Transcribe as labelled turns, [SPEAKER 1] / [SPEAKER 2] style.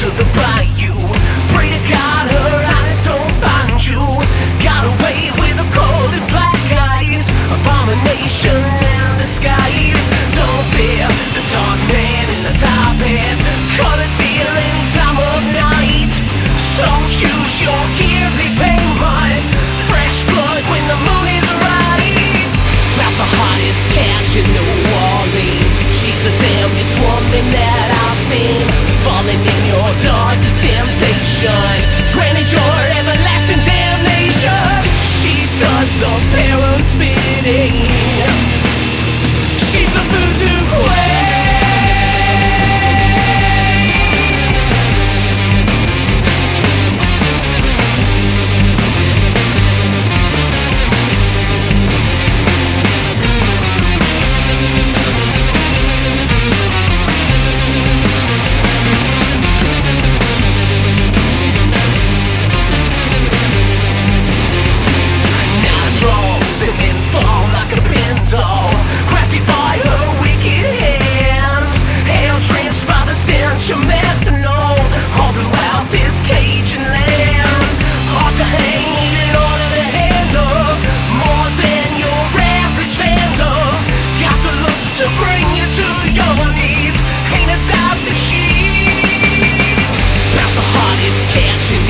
[SPEAKER 1] to the bayou. Pray to God her eyes don't find you. Got away with a cold and black eyes, abomination in disguise. Don't fear the dark man in the top hat, cut a deal any time of night. So choose your gear, be payment, fresh blood when the moon is right. About the hottest cash in New Orleans, she's the damnedest woman that I've seen. Falling in your darkest temptation, granted your everlasting damnation. She does the parents' bidding. She's the voodoo queen. Cash in